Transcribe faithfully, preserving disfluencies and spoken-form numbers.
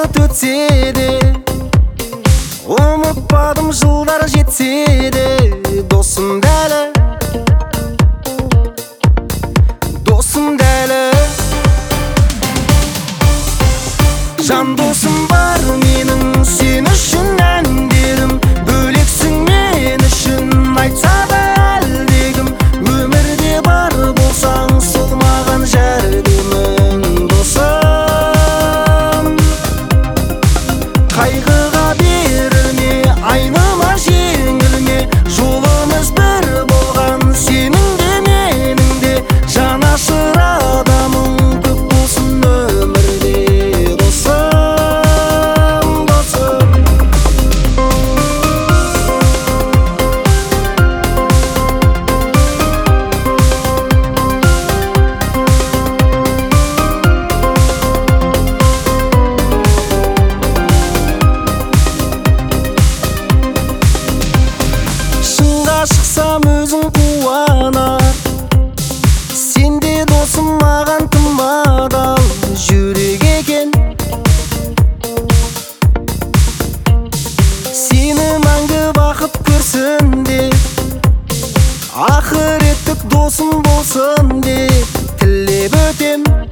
уақыт өтсе де, ұмытпадым жылдар жетсе де, досым дәлі, досым дәлі. Жан досым бар менің, сен үшін әндерім, бөлексің мен үшін, айтса да әлдегім. Өмірде бар болсаң, сол маған жәрдемің досым. Қайғыға берілме, айныма жеңілме, жолымыз бір болған, сенің де менің де. Жанашыр адамың көп болсын өмірде, досым, досым. Шыңға шықсам өзің қуанар, сен де досым маған тым адал жүрек екен. Сені мәңгі бақыт көрсін деп, ақыреттік досым болсын деп тілеп өтем.